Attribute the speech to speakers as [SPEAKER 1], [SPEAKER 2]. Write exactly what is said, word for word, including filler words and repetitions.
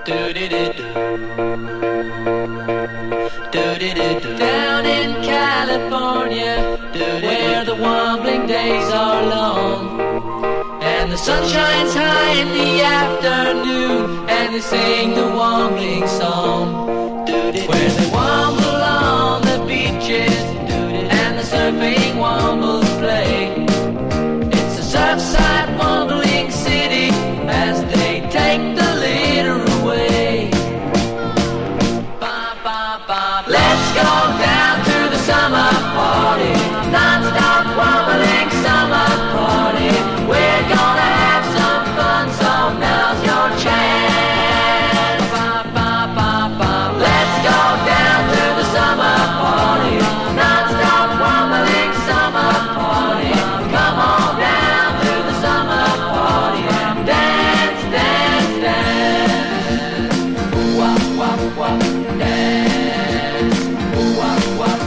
[SPEAKER 1] Down in California, where the warbling days are long, and the sun shines high in the afternoon, and they sing the warbling song. Where they wobble on the beaches, and the surfing wobbles play. It's a surfside wobbling city as they take the litter away. Ba, ba, ba. Let's go down to the summer party, non-stop wobbling summer party. We're gonna have some fun, so now's your chance. Ba, ba, ba, ba. Let's go down to the summer party, non-stop wobbling summer party. Come on down to the summer party and dance, dance, dance. Wop, wop, wop, dance. Wop, wop,